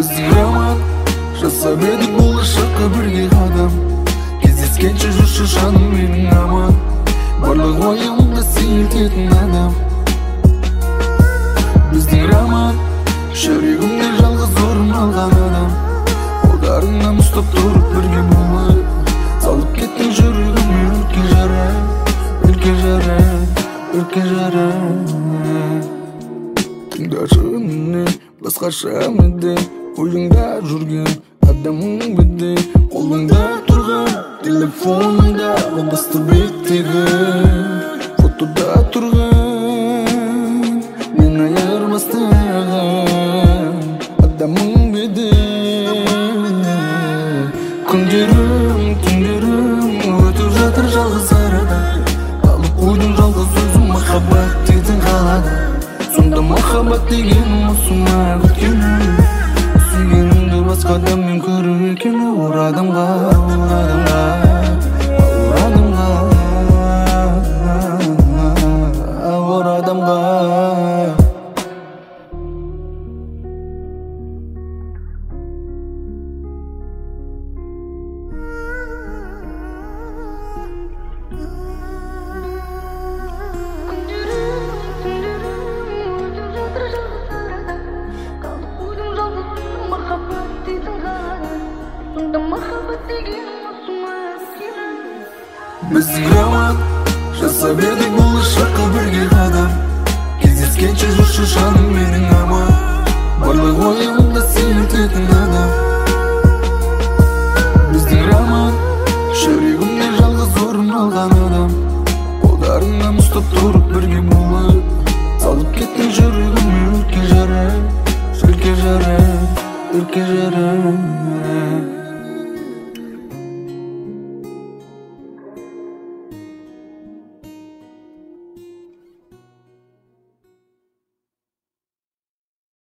Біздің роман жасап едік болашаққа бірге қадам. Кездескенше жүрші жаным менің аман, барлық ойымды сейілтетін адам. Біздің роман жүрегімде жалғыз орын алған адам. Қолдарыңнан ұстап тұрып бірге болайық, салып кеттің жүрегіме өртке жара, өртке жара, өртке жара. Тыңдашы үніне басқаша мүдде, ойыңда жүрген адамың бітті. Қолыңда тұрған телефоныңда дыбысты беттегі фотода тұрған мен айырбастаған адамың беді. Күндерім, түндерім өтіп жатыр жалғыз арада, алып қойдың жалғыз өзім махаббат дейтін қалада. Сонда махаббат деген осы ма күткенім, сүйгенімді басқадан мен көру екені. Ауыр адамға, ауыр адамға, ауыр адамға, ауыр адамға. Біздің роман жасап едік болашаққа бірге қадам. Кездескенше жүрші жаным менің аман, барлық ойымды сейілтетін адам. Біздің роман жүрегімде жалғыз орын алған адам. Қолдарыңнан ұстап тұрып бірге